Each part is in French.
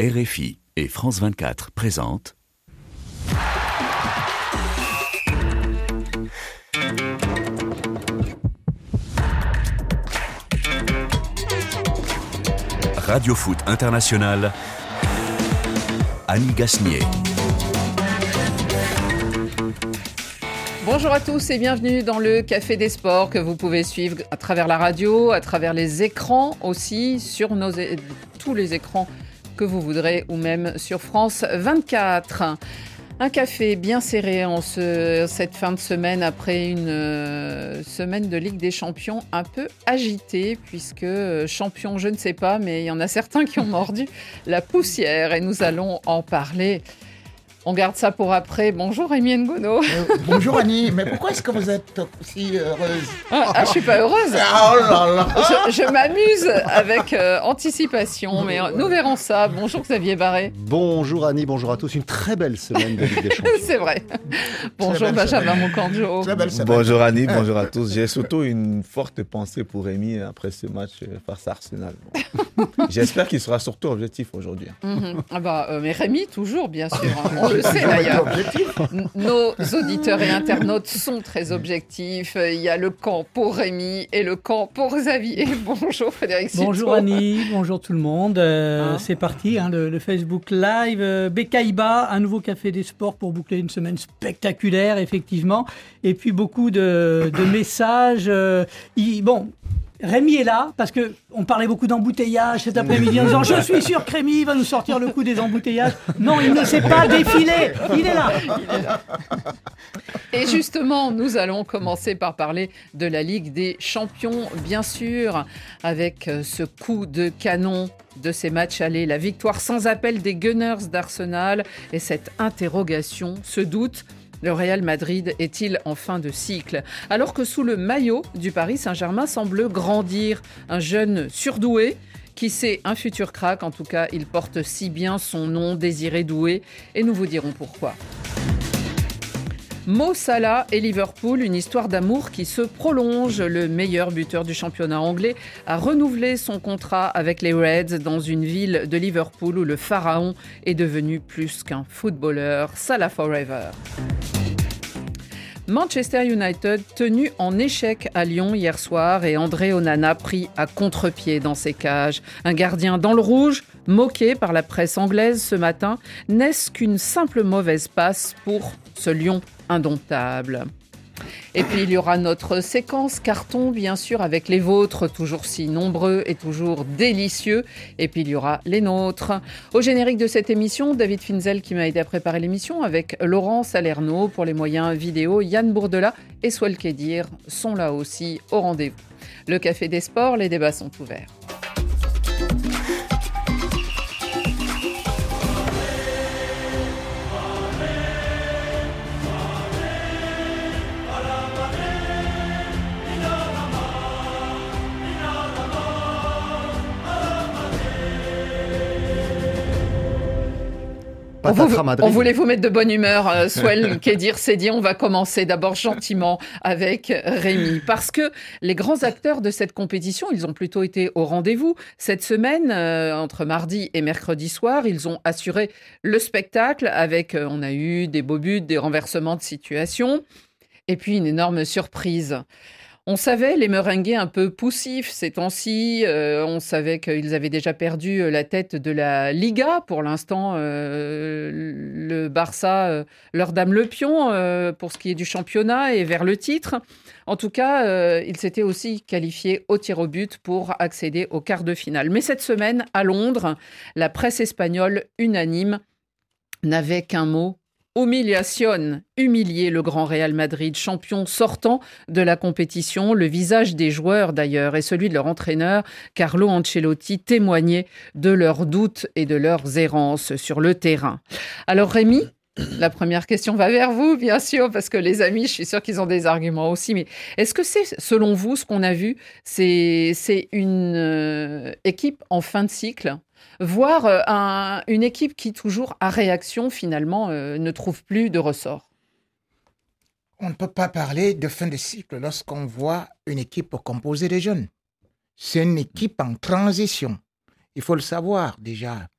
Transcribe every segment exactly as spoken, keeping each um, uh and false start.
R F I et France vingt-quatre présentent Radio Foot International, Annie Gasnier. Bonjour à tous et bienvenue dans le Café des Sports que vous pouvez suivre à travers la radio, à travers les écrans aussi, sur nos é- tous les écrans que vous voudrez ou même sur France vingt-quatre. Un café bien serré en ce, cette fin de semaine après une euh, semaine de Ligue des Champions un peu agitée puisque euh, champion je ne sais pas mais il y en a certains qui ont mordu la poussière et nous allons en parler. On garde ça pour après. Bonjour Rémi Ngono. Euh, bonjour Annie, mais pourquoi est-ce que vous êtes si heureuse? Ah, ah je suis pas heureuse. Oh là là. Je, je m'amuse avec euh, anticipation, mais euh, nous verrons ça. Bonjour Xavier Barré. Bonjour Annie, bonjour à tous. Une très belle semaine de Ligue des Champions. C'est vrai. Bonjour belle Benjamin semaine. Moukandjo. Très belle semaine. Bonjour Annie, bonjour à tous. J'ai surtout une forte pensée pour Rémi après ce match face à Arsenal. Bon. J'espère qu'il sera surtout objectif aujourd'hui. Mm-hmm. Ah bah, euh, mais Rémi, toujours, bien sûr. Hein. On le sait d'ailleurs. N- Nos auditeurs et internautes sont très objectifs. Il y a le camp pour Rémi et le camp pour Xavier. Bonjour Frédéric Citeau. Bonjour Annie, bonjour tout le monde. Euh, Hein c'est parti, hein, le, le Facebook Live. Euh, Bekaïba, un nouveau Café des Sports pour boucler une semaine spectaculaire, effectivement. Et puis beaucoup de, de messages. Euh, il- bon. Rémi est là, parce qu'on parlait beaucoup d'embouteillages cet après-midi en disant « Je suis sûr que Rémi va nous sortir le coup des embouteillages ». Non, il ne s'est pas défilé, il est là. Et justement, nous allons commencer par parler de la Ligue des Champions, bien sûr, avec euh, ce coup de canon de ces matchs allés, la victoire sans appel des Gunners d'Arsenal et cette interrogation, ce doute. Le Real Madrid est-il en fin de cycle? Alors que sous le maillot du Paris Saint-Germain semble grandir un jeune surdoué, qui sait, un futur crack, en tout cas, il porte si bien son nom, Désiré Doué, et nous vous dirons pourquoi. Mo Salah et Liverpool, une histoire d'amour qui se prolonge. Le meilleur buteur du championnat anglais a renouvelé son contrat avec les Reds dans une ville de Liverpool où le pharaon est devenu plus qu'un footballeur. Salah forever. Manchester United tenu en échec à Lyon hier soir et André Onana pris à contre-pied dans ses cages. Un gardien dans le rouge, moqué par la presse anglaise ce matin, n'est-ce qu'une simple mauvaise passe pour ce lion indomptable? Et puis il y aura notre séquence carton, bien sûr, avec les vôtres, toujours si nombreux et toujours délicieux. Et puis il y aura les nôtres. Au générique de cette émission, David Finzel qui m'a aidé à préparer l'émission, avec Laurent Salerno pour les moyens vidéo, Yann Bourdela et Swell Kedir sont là aussi au rendez-vous. Le Café des Sports, les débats sont ouverts. On, vous, Patatras Madrid. on voulait vous mettre de bonne humeur, euh, Swell Kedir s'est dit on va commencer d'abord gentiment avec Rémi. Parce que les grands acteurs de cette compétition, ils ont plutôt été au rendez-vous. Cette semaine, euh, entre mardi et mercredi soir, ils ont assuré le spectacle avec, euh, on a eu des beaux buts, des renversements de situation et puis une énorme surprise. On savait les Merengues un peu poussifs ces temps-ci. Euh, on savait qu'ils avaient déjà perdu la tête de la Liga. Pour l'instant, euh, le Barça euh, leur dame le pion euh, pour ce qui est du championnat et vers le titre. En tout cas, euh, ils s'étaient aussi qualifiés au tir au but pour accéder au quart de finale. Mais cette semaine, à Londres, la presse espagnole unanime n'avait qu'un mot: humiliation, humilier le grand Real Madrid, champion sortant de la compétition. Le visage des joueurs d'ailleurs et celui de leur entraîneur, Carlo Ancelotti, témoignaient de leurs doutes et de leurs errances sur le terrain. Alors Rémi, la première question va vers vous, bien sûr, parce que les amis, je suis sûre qu'ils ont des arguments aussi. Mais est-ce que c'est, selon vous, ce qu'on a vu, c'est, c'est une euh, équipe en fin de cycle ? Voire euh, un, une équipe qui, toujours à réaction, finalement, euh, ne trouve plus de ressort. On ne peut pas parler de fin de cycle lorsqu'on voit une équipe composée de jeunes. C'est une équipe en transition. Il faut le savoir déjà.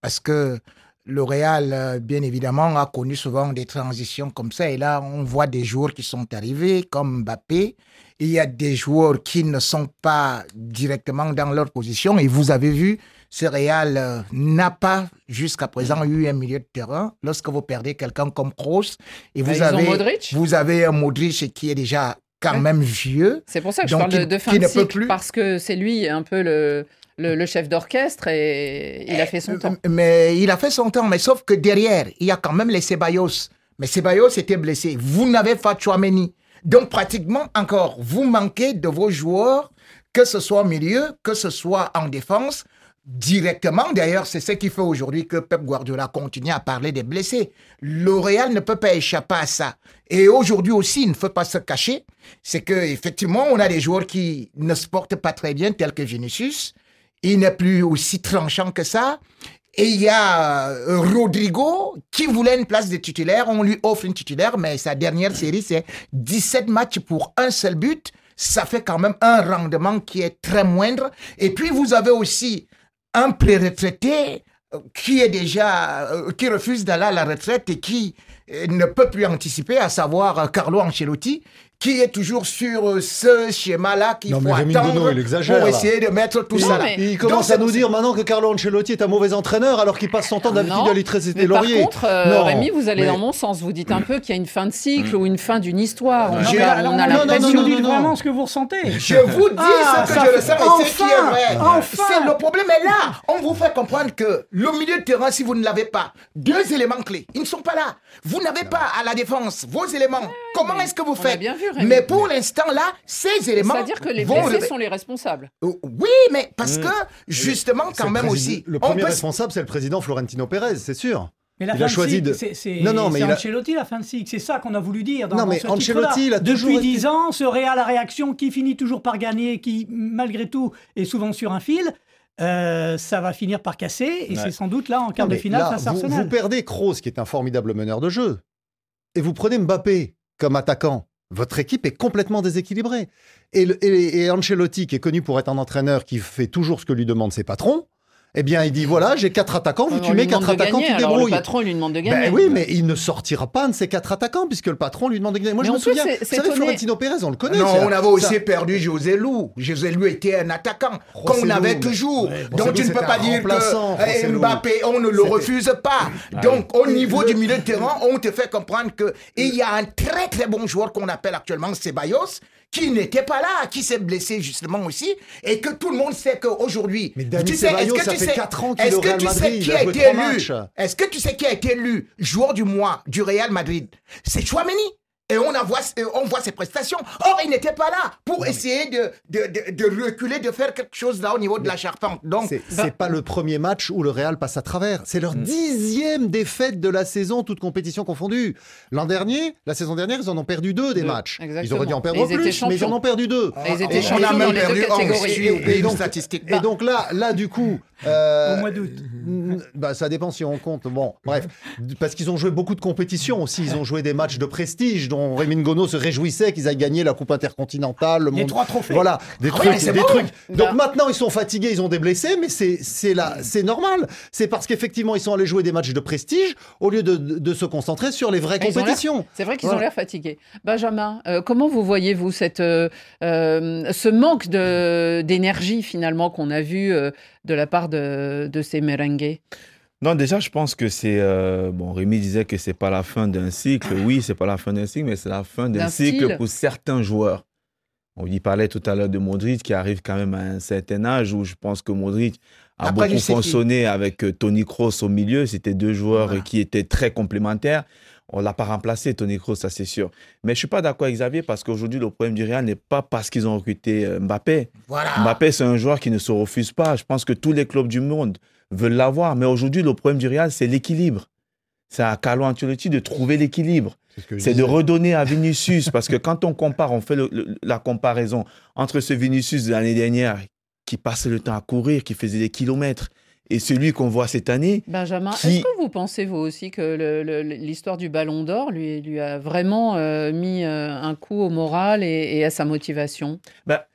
parce que le Real, euh, bien évidemment, a connu souvent des transitions comme ça. Et là, on voit des joueurs qui sont arrivés, comme Mbappé. Il y a des joueurs qui ne sont pas directement dans leur position. Et vous avez vu, ce Real euh, n'a pas, jusqu'à présent, eu un milieu de terrain. Lorsque vous perdez quelqu'un comme Kroos, et vous, Bah, ils ont avez, Modric. vous avez un Modric qui est déjà quand Ouais. même vieux. C'est pour ça que je Donc, parle de, qui- de fin qui de ne peut cycle, plus. parce que c'est lui un peu le, le, le chef d'orchestre et il a fait son temps. Mais il a fait son temps, mais sauf que derrière, il y a quand même les Ceballos. Mais Ceballos était blessé. Vous n'avez pas Tchouaméni. Donc, pratiquement encore, vous manquez de vos joueurs, que ce soit au milieu, que ce soit en défense, directement. D'ailleurs, c'est ce qui fait aujourd'hui que Pep Guardiola continue à parler des blessés. Le Real ne peut pas échapper à ça. Et aujourd'hui aussi, il ne faut pas se cacher. C'est qu'effectivement, on a des joueurs qui ne se portent pas très bien, tels que Vinicius. Il n'est plus aussi tranchant que ça. Et il y a euh, Rodrigo qui voulait une place de titulaire. On lui offre une titulaire, mais sa dernière série, c'est dix-sept matchs pour un seul but. Ça fait quand même un rendement qui est très moindre. Et puis, vous avez aussi un pré-retraité euh, qui est déjà, euh, qui refuse d'aller à la retraite et qui euh, ne peut plus anticiper, à savoir euh, Carlo Ancelotti, qui est toujours sur euh, ce schéma-là qu'il Non, faut mais Rémi attendre Gono, il exagère, pour là. essayer de mettre tout Il, ça là. mais- il Donc, commence c'est à nous pour ça- dire maintenant que Carlo Ancelotti est un mauvais entraîneur alors qu'il passe son temps David Non, Fidel et Mais par Laurier. contre, euh, Non, Rémi, vous allez mais- dans mon sens. Vous dites un peu qu'il y a une fin de cycle ou une fin d'une histoire. En Non, tout mais cas, alors, on a non, non, l'impression. vous non, nous dites non. vraiment ce que vous ressentez. Je vous dis Ah, ce que ça je le fait- sais et ce qui est vrai. enfin, enfin. C'est le problème est là. On vous fait comprendre que le milieu de terrain, si vous ne l'avez pas, deux éléments clés, ils ne sont pas là. Vous n'avez pas à la défense vos éléments. Comment est-ce que vous on a faites? bien vu, Rémi. Mais pour l'instant là, ces éléments C'est-à-dire que les vont blessés reve- sont les responsables. Oh, oui, mais parce que justement C'est quand le même président- aussi, Le on premier peut- responsable, c'est le président Florentino Pérez, c'est sûr. Mais la Il fin a de choisi cycle, de- c'est- c'est Non, non, mais c'est il a- Ancelotti la fin de cycle. C'est ça qu'on a voulu dire dans, Non, dans mais ce Ancelotti, titre-là. il a toujours Depuis été- dix ans, ce Real à réaction qui finit toujours par gagner, qui malgré tout est souvent sur un fil, euh, ça va finir par casser. Et Ouais. c'est sans doute là en quart Non, de mais finale là, face à vous, Arsenal. vous perdez Kroos, qui est un formidable meneur de jeu, et vous prenez Mbappé comme attaquant. Votre équipe est complètement déséquilibrée. Et, le- et- et Ancelotti, qui est connu pour être un entraîneur qui fait toujours ce que lui demandent ses patrons, eh bien, il dit voilà, j'ai quatre attaquants, vous On tu lui mets demande quatre de attaquants, gagner, tu alors débrouilles. le patron il lui demande de gagner. Ben oui, mais il ne sortira pas un de ces quatre attaquants puisque le patron lui demande de gagner. Moi, Mais je me en plus, souviens, c'est- vous c'est savez, étonné. Florentino Pérez, on le connaît. Non, ça- on avait aussi ça- perdu José Lou. José Lou était un attaquant qu'on José avait Lou, toujours. mais- Donc José tu Lou, ne peux c'était pas un dire remplaçant, que eh, José Lou. Mbappé, on ne le C'était- refuse pas. Donc au niveau du milieu de terrain, on te fait comprendre que il y a un très très bon joueur qu'on appelle actuellement Ceballos, qui n'était pas là, qui s'est blessé justement aussi, et que tout le monde sait qu'aujourd'hui... Mais Dani tu sais, est-ce Ceballos, que ça tu fait sais- quatre ans qu'il est est-ce au que Real tu sais Madrid, qui il a a joué été trois élu matchs. Est-ce que tu sais qui a été élu joueur du mois du Real Madrid? C'est Tchouaméni. Et on, a voit, on voit ses prestations. Or, il n'était pas là pour essayer de, de, de, de reculer, de faire quelque chose là au niveau de la charpente. Donc, C'est c'est pas le premier match où le Real passe à travers. C'est leur dixième défaite de la saison, toute compétition confondue. L'an dernier, la saison dernière, ils en ont perdu deux des Deux, matchs. Ils exactement. auraient dû en Et perdre ils étaient plus, mais ils champions. en ont perdu deux. Et ils étaient on champions a dans même les deux perdu en catégories. Suisse, Et une donc- statistique. Et donc là, là du coup, euh, Au mois d'août. n- bah, ça dépend si on compte. Bon, bref, parce qu'ils ont joué beaucoup de compétitions aussi. Ils ont joué des matchs de prestige dont Rémi Ngono se réjouissait qu'ils aient gagné la Coupe intercontinentale, le Les monde. trois trophées. Voilà, des Ah trucs, ouais, c'est des bon. trucs. Donc Bah. maintenant, ils sont fatigués, ils ont des blessés, mais c'est c'est là, c'est normal. C'est parce qu'effectivement, ils sont allés jouer des matchs de prestige au lieu de, de, de se concentrer sur les vraies Et ils ont l'air- compétitions. C'est vrai qu'ils ont Voilà. l'air fatigués. Benjamin, euh, comment vous voyez-vous cette, euh, euh, ce manque de- d'énergie finalement qu'on a vu euh, de la part de, de ces merengues? Non, déjà, je pense que c'est... euh, bon, Rémi disait que c'est pas la fin d'un cycle. Oui, c'est pas la fin d'un cycle, mais c'est la fin d'un D'un cycle style. pour certains joueurs. On y parlait tout à l'heure de Modric, qui arrive quand même à un certain âge où je pense que Modric a Après, beaucoup je sais qui. fonctionné avec euh, Toni Kroos au milieu. C'était deux joueurs Voilà. euh, qui étaient très complémentaires. On l'a pas remplacé, Toni Kroos, ça c'est sûr. Mais je suis pas d'accord avec Xavier parce qu'aujourd'hui, le problème du Real n'est pas parce qu'ils ont recruté euh, Mbappé. Voilà. Mbappé, c'est un joueur qui ne se refuse pas. Je pense que tous les clubs du monde veulent l'avoir. Mais aujourd'hui, le problème du Real, c'est l'équilibre. C'est à Carlo Ancelotti de trouver l'équilibre. ce que je C'est de disais. redonner à Vinicius. Parce que quand on compare, on fait le- le- la comparaison entre ce Vinicius de l'année dernière qui passait le temps à courir, qui faisait des kilomètres, et celui qu'on voit cette année. Benjamin, Qui- est-ce que vous pensez, vous aussi, que le- le- l'histoire du Ballon d'Or lui, lui a vraiment euh, mis euh, un coup au moral et, et à sa motivation? Ben,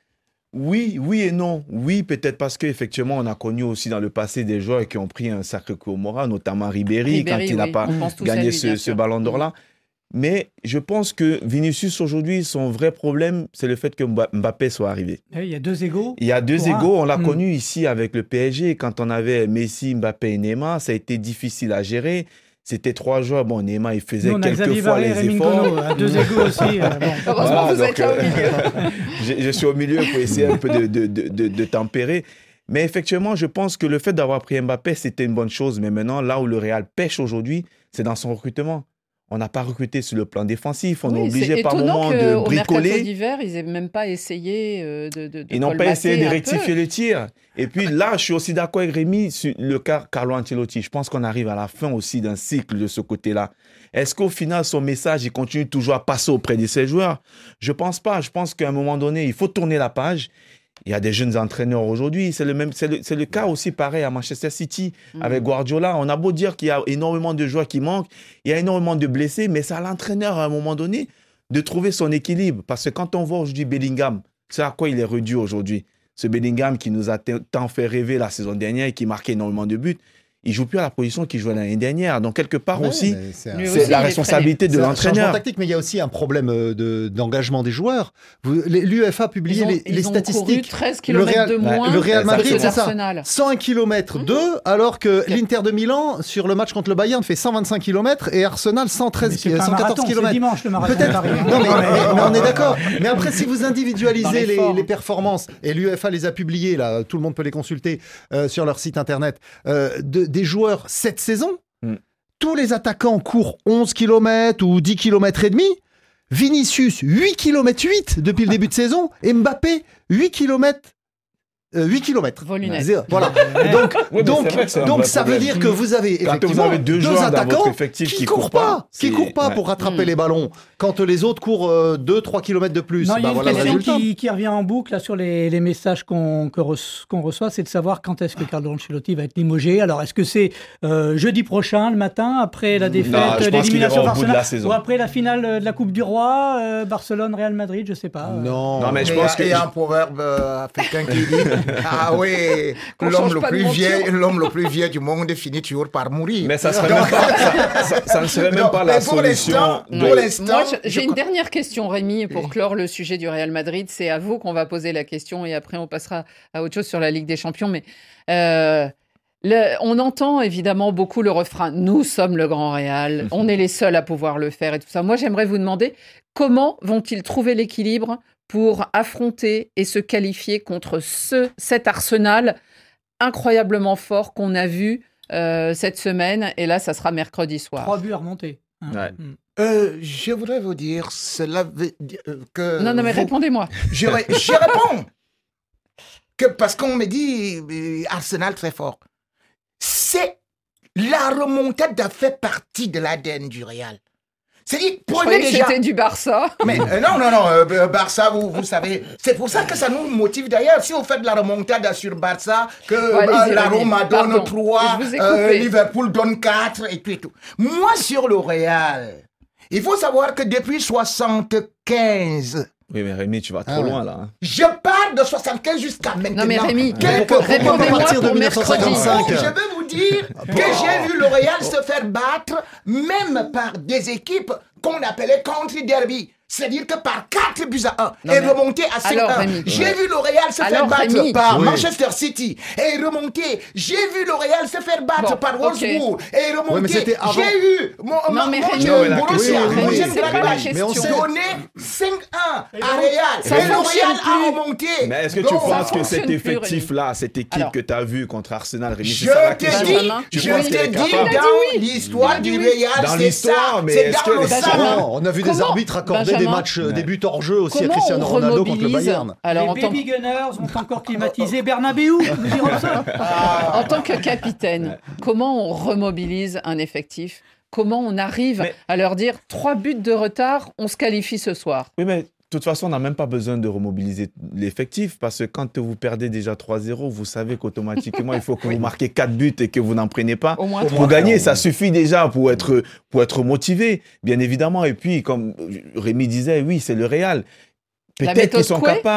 Oui, oui et non. Oui, peut-être parce qu'effectivement, on a connu aussi dans le passé des joueurs qui ont pris un sacré coup au moral, notamment Ribéry, Ribéry, quand il n'a oui. pas On pense tous à gagné lui, ce, bien ce sûr. ballon d'or-là. Mais je pense que Vinicius, aujourd'hui, son vrai problème, c'est le fait que Mba- Mbappé soit arrivé. Eh, Il y a deux égaux. Il y a deux Pour un. égaux. On l'a Mm. connu ici avec le P S G. Quand on avait Messi, Mbappé et Neymar, ça a été difficile à gérer. C'était trois joueurs. Bon, Neymar, il faisait Nous, on a Xavier quelquefois Varé et les Rémi efforts. Ngono, à deux égaux aussi. euh, bon. Heureusement, Voilà, vous donc, êtes là au euh, milieu. je, je suis au milieu pour essayer un peu de, de, de, de, de tempérer. Mais effectivement, je pense que le fait d'avoir pris Mbappé, c'était une bonne chose. Mais maintenant, là où le Real pêche aujourd'hui, c'est dans son recrutement. On n'a pas recruté sur le plan défensif. On est Oui, obligé c'est par étonnant moment de qu'au mercato bricoler. d'hiver, ils n'aient même pas essayé euh, de, de, de Ils n'ont pas colmater essayé de un peu. rectifier le tir. Et puis là, je suis aussi d'accord avec Rémi sur le cas Carlo Ancelotti. Je pense qu'on arrive à la fin aussi d'un cycle de ce côté-là. Est-ce qu'au final, son message, il continue toujours à passer auprès de ses joueurs? Je pense pas. Je pense qu'à un moment donné, il faut tourner la page. Il y a des jeunes entraîneurs aujourd'hui. C'est le, même, c'est le, c'est le cas aussi pareil à Manchester City Mm. avec Guardiola. On a beau dire qu'il y a énormément de joueurs qui manquent, il y a énormément de blessés, mais c'est à l'entraîneur à un moment donné de trouver son équilibre. Parce que quand on voit aujourd'hui Bellingham, c'est à quoi il est réduit aujourd'hui. Ce Bellingham qui nous a t- tant fait rêver la saison dernière et qui marquait énormément de buts, il joue plus à la position qu'il jouait l'année dernière. Donc quelque part Ouais, aussi, mais c'est un- Lui c'est aussi, la il est responsabilité de C'est un changement l'entraîneur. tactique, mais il y a aussi un problème euh, de- d'engagement des joueurs. Vous- les- L'U E F A a publié Ils ont, les, ils les ont couru statistiques. treize kilomètres Real- de ouais, moins le Real que Madrid, ceux c'est ça. d'Arsenal. cent un kilomètres Mmh. deux, alors que Ok. l'Inter de Milan, sur le match contre le Bayern, fait cent vingt-cinq kilomètres et Arsenal cent Mais treize, c'est pas un cent quatorze marathon, c'est kilomètres. dimanche le marathon. de Peut-être. Paris, hein. Non, mais, mais- mais on est d'accord. Mais après, si vous Dans individualisez les, l'effort. les performances, et l'U E F A les a publiées, là, tout le monde peut les consulter euh, sur leur site internet, euh, de- des joueurs cette saison, Mm. tous les attaquants courent onze kilomètres ou dix kilomètres et demi. Vinicius, huit kilomètres huit depuis le début de saison. Et Mbappé, huit kilomètres. Euh, huit kilomètres. Volunet. Zéro. Voilà. Donc, mais donc, c'est vrai que c'est un donc vrai ça veut problème. dire que vous avez Quand vous effectivement avez deux deux joueurs dans attaquants votre effectif qui qui courent courent pas, pas, qui c'est- courent pas ouais. pour rattraper Mm. les ballons. Quand les autres courent euh, deux trois kilomètres de plus, Non, il y bah a une voilà le question résultat. qui, qui revient en boucle là, sur les, les messages qu'on que reç- qu'on reçoit, c'est de savoir quand est-ce que Carlo Ancelotti va être limogé. Alors, est-ce que c'est euh, jeudi prochain, le matin, après la défaite, Non, je pense qu'il l'élimination ira au bout de d'Arsenal, la saison. ou après la finale de la Coupe du Roi, euh, Barcelone-Real Madrid, je sais pas. euh. Non, Non, mais je Il y a- pense que- il y a un proverbe euh, africain qui dit ah oui, Qu'on l'homme change le pas de plus monture. vieux, l'homme le plus vieux du monde finit toujours par mourir. Mais ça, serait même pas, ça, ça- ça ne serait même Donc, pas la mais pour l'instant, solution. pour de- l'instant, Moi, je- j'ai je- une dernière question, Rémi, pour clore le sujet du Real Madrid. C'est à vous qu'on va poser la question et après on passera à autre chose sur la Ligue des Champions. Mais euh, le- on entend évidemment beaucoup le refrain « Nous sommes le Grand Real, on est les seuls à pouvoir le faire » et tout ça. Moi, j'aimerais vous demander comment vont-ils trouver l'équilibre pour affronter et se qualifier contre ce, cet Arsenal incroyablement fort qu'on a vu euh, cette semaine. Et là, ça sera mercredi soir. Trois buts à remonter. hein. Ouais. Mm. Euh, je voudrais vous dire, cela veut dire que... Non, non, mais vous- répondez-moi. Je, ré- je réponds que parce qu'on me dit euh, Arsenal très fort. C'est la remontade a fait partie de l'A D N du Real. C'est-à-dire, Je prenez croyais que déjà... c'était du Barça. Mais euh, non, non, non, euh, Barça, vous, vous savez, c'est pour ça que ça nous motive d'ailleurs. Si vous faites de la remontada sur Barça, que Ouais, euh, allez-y, la Rémi. Roma Pardon, donne trois, je vous ai euh, coupé. Liverpool donne quatre, et puis tout. Moi, sur le Real, il faut savoir que depuis soixante-quinze, Oui, mais Rémi, tu vas trop Ah ouais. loin là. hein. je pars de soixante-quinze jusqu'à maintenant. Non, mais Rémi, Quelques- pourquoi- pourquoi répondez-moi partir de pour mille neuf cent mercredi. cinquante-cinq? Je veux vous dire que j'ai vu le Real se faire battre même par des équipes qu'on appelait country derby. C'est-à-dire que par quatre buts à un Non, et mais- remonter à cinq Alors, un. Rémi. J'ai vu le Real se faire Alors, battre Rémi. par Oui. Manchester City et remonter. J'ai vu le Real se faire battre Bon, par ok. Wolfsburg et remonter. Ouais, mais c'était avant. J'ai eu mon, Non, mais Rémi. Non, mais la Borussia question, oui, oui, oui, c'est pas la Mönchengladbach question. Mais on sait- donné cinq un à donc, Real. ça Et le fonctionne Real a plus. remonté. Mais est-ce que tu Donc, penses que fonctionne cet plus, effectif-là, cette équipe Alors. que tu as vue contre Arsenal, Rémi, c'est Je ça la te question. dis, Benjamin, Tu je penses te qu'elle est dis capable dans l'histoire du Real, Dans c'est l'histoire, ça. mais C'est est-ce dans que le les- sang. Non, on a vu des Comment- arbitres accorder des Benjamin matchs, euh, Ouais. des buts hors jeu aussi à Comment Cristiano on Ronaldo contre le remobilise Bayern. Alors, en les tant, Baby Gunners ont encore climatisé Bernabéu, nous dirons ça. en tant que capitaine, comment on remobilise un effectif? Comment on arrive Mais- à leur dire trois buts de retard, on se qualifie ce soir? Oui, mais de toute façon, on n'a même pas besoin de remobiliser l'effectif parce que quand vous perdez déjà trois zéro, vous savez qu'automatiquement, il faut que vous marquez quatre buts et que vous n'en prenez pas. Au moins Pour trois. gagner, ça suffit déjà pour être, pour être motivé, bien évidemment. Et puis, comme Rémi disait, oui, c'est le Real. La Peut-être méthode qu'ils sont Coué capables.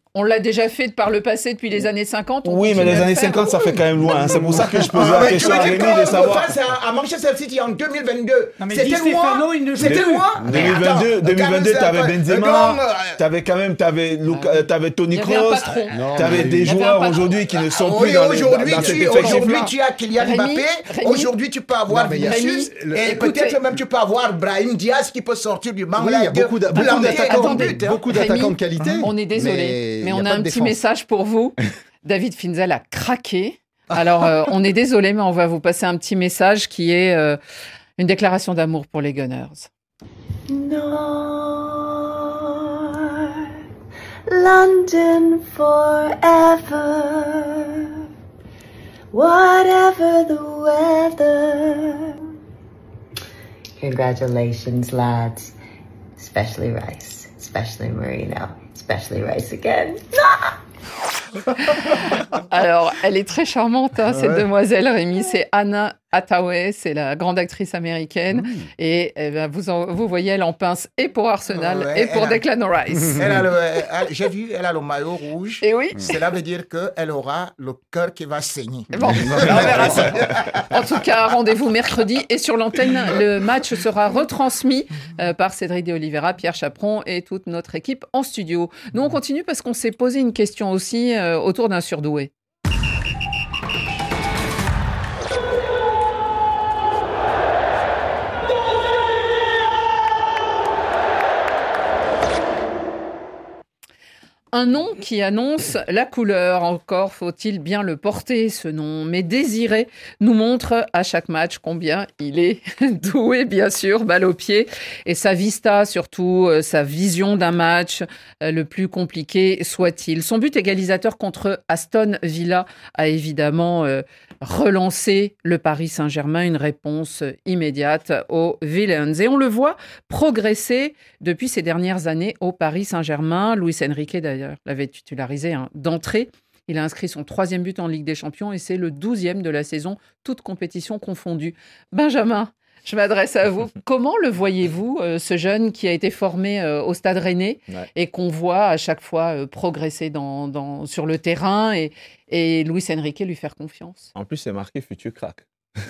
On l'a déjà fait par le passé depuis les années cinquante. on Oui, mais continue les à le années faire. cinquante, ça fait quand même loin. hein. C'est pour ça que je posais Ah, la mais question tu à veux dire Rémi quand de savoir. face à, à Manchester City en deux mille vingt-deux, Non, mais c'était Di loin. Stefano, il ne joue C'était plus. loin. Mais deux mille vingt-deux, attends, deux mille vingt-deux, quand t'avais même, Benzema, quand, euh, t'avais quand même, t'avais Luka- euh, t'avais Tony Il y avait un Kroos, patron. Non, t'avais mais- des Il y avait un joueurs patron. aujourd'hui qui ne sont Ah, plus oui, dans, les, aujourd'hui, dans cet tu, effectif-là. aujourd'hui, tu as Kylian Rémi, Mbappé. Rémi. Aujourd'hui, tu peux avoir Non, mais il y a- Vinicius. Rémi, Et écoutez- peut-être même tu peux avoir Brahim Diaz qui peut sortir du banc. Oui, là, il y a de- beaucoup d'a- beaucoup planter d'attaquants, un but, hein. beaucoup Rémi, d'attaquants de qualité. On est désolé, mais, mais on y a, pas un de petit défense. message pour vous. David Finzel a craqué. Alors, euh, on est désolé, mais on va vous passer un petit message qui est euh, une déclaration d'amour pour les Gunners. North London forever, whatever the weather. Congratulations, lads. Especially Rice, especially Marino, especially Rice again. Alors, elle est très charmante, hein, cette Ouais. demoiselle, Rémi. C'est Anna Hathaway, c'est la grande actrice américaine. Et eh ben, vous, en- vous voyez, elle en pince et pour Arsenal Ouais, et pour elle a- Declan Rice. Elle a le- elle- J'ai vu, elle a le maillot rouge. Et oui. Cela veut dire qu'elle aura le cœur qui va saigner. Bon, on verra ça. En tout cas, rendez-vous mercredi et sur l'antenne, le match sera retransmis euh, par Cédric de Oliveira, Pierre Chaperon et toute notre équipe en studio. Nous, on continue parce qu'on s'est posé une question aussi euh, autour d'un surdoué. Un nom qui annonce la couleur. Encore faut-il bien le porter, ce nom. Mais Désiré nous montre à chaque match combien il est doué, bien sûr, balle au pied. Et sa vista, surtout, euh, sa vision d'un match, euh, le plus compliqué soit-il. Son but égalisateur contre Aston Villa a évidemment euh, relancé le Paris Saint-Germain. Une réponse immédiate aux Villains. Et on le voit progresser depuis ces dernières années au Paris Saint-Germain. Luis Enrique, d'ailleurs, l'avait titularisé hein, d'entrée. Il a inscrit son troisième but en Ligue des Champions et c'est le douzième de la saison, toutes compétitions confondues. Benjamin, je m'adresse à vous. Comment le voyez-vous, euh, ce jeune qui a été formé euh, au Stade Rennais Ouais. et qu'on voit à chaque fois euh, progresser dans, dans, sur le terrain et, et Luis Enrique lui faire confiance? En plus, c'est marqué futur crack.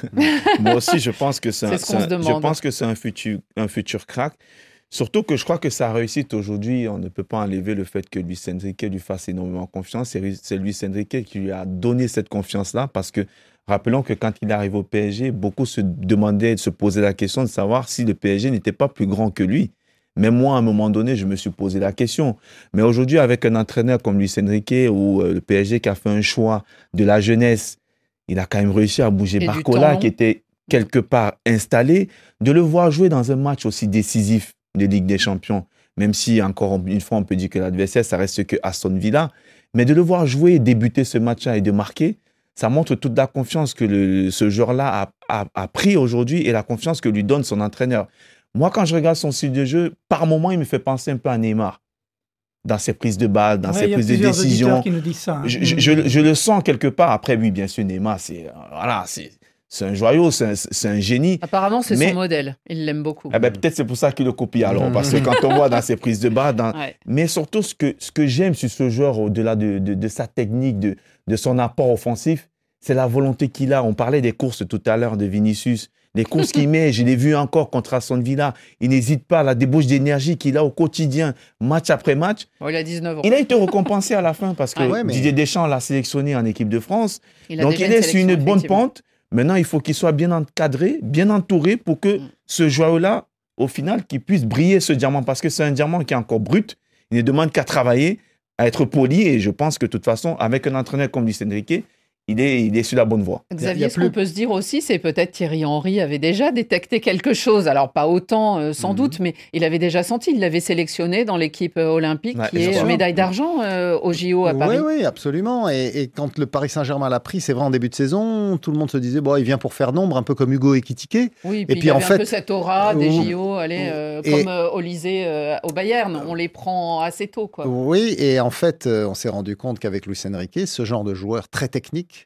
Moi aussi, je pense que c'est un, C'est ce qu'on c'est se un- je demande. pense que c'est un futur, un futur crack. Surtout que je crois que sa réussite aujourd'hui, on ne peut pas enlever le fait que Luis Enrique lui fasse énormément confiance. C'est, c'est Luis Enrique qui lui a donné cette confiance-là parce que rappelons que quand il arrive au P S G, beaucoup se demandaient, se posaient la question de savoir si le P S G n'était pas plus grand que lui. Même moi, à un moment donné, je me suis posé la question. Mais aujourd'hui, avec un entraîneur comme Luis Enrique ou euh, le P S G qui a fait un choix de la jeunesse, il a quand même réussi à bouger Et du Barcola temps. qui était quelque part installé. De le voir jouer dans un match aussi décisif de Ligue des Champions, même si encore une fois on peut dire que l'adversaire ça reste que Aston Villa, mais de le voir jouer et débuter ce match-là et de marquer, ça montre toute la confiance que le, ce joueur-là a, a, a pris aujourd'hui et la confiance que lui donne son entraîneur. Moi, quand je regarde son style de jeu, par moments, il me fait penser un peu à Neymar. Dans ses prises de balles, dans Ouais, ses il y a prises de plusieurs décision. auditeurs qui nous disent ça. hein. Je, je- je- je le sens quelque part. Après, oui, bien sûr, Neymar, c'est, euh, voilà, c'est, c'est un joyau, c'est un, c'est un génie. Apparemment, c'est Mais- son modèle. Il l'aime beaucoup. Ah ben, peut-être c'est pour ça qu'il le copie alors, parce que quand on voit dans ses prises de balles, dans... Ouais. mais surtout ce que, ce que j'aime sur ce joueur, au-delà de, de, de sa technique, de, de son apport offensif, c'est la volonté qu'il a. On parlait des courses tout à l'heure de Vinicius. Les courses qu'il met, je l'ai vu encore contre Aston Villa. Il n'hésite pas, la débauche d'énergie qu'il a au quotidien, match après match. Bon, il a dix-neuf ans. Il a été récompensé à la fin parce que Ah ouais, mais- Didier Deschamps l'a sélectionné en équipe de France. Il a Donc déjà il une est sur une sélection, bonne effectivement. pente. Maintenant, il faut qu'il soit bien encadré, bien entouré pour que Mm. ce joyau-là, au final, qu'il puisse briller ce diamant. Parce que c'est un diamant qui est encore brut. Il ne demande qu'à travailler, à être poli. Et je pense que de toute façon, avec un entraîneur comme Luis Enrique, il est, il est sur la bonne voie. Il y Xavier, a ce plus- qu'on peut se dire aussi, c'est peut-être Thierry Henry avait déjà détecté quelque chose. Alors, pas autant, euh, sans Mhm. doute, mais il avait déjà senti. Il l'avait sélectionné dans l'équipe euh, olympique, Ouais, qui bien est sûr. médaille d'argent euh, au J O à Paris. Oui, oui, absolument. Et, et quand le Paris Saint-Germain l'a pris, c'est vrai, en début de saison, tout le monde se disait, bon, il vient pour faire nombre, un peu comme Hugo Ekitike. Oui, puis, puis, il y en avait fait- un peu cette aura des Ouh. J O, allez, euh, Et- comme euh, Olysée euh, au Bayern. On les prend assez tôt, quoi. Oui, et en fait, euh, on s'est rendu compte qu'avec Luis Enrique, ce genre de joueur très technique,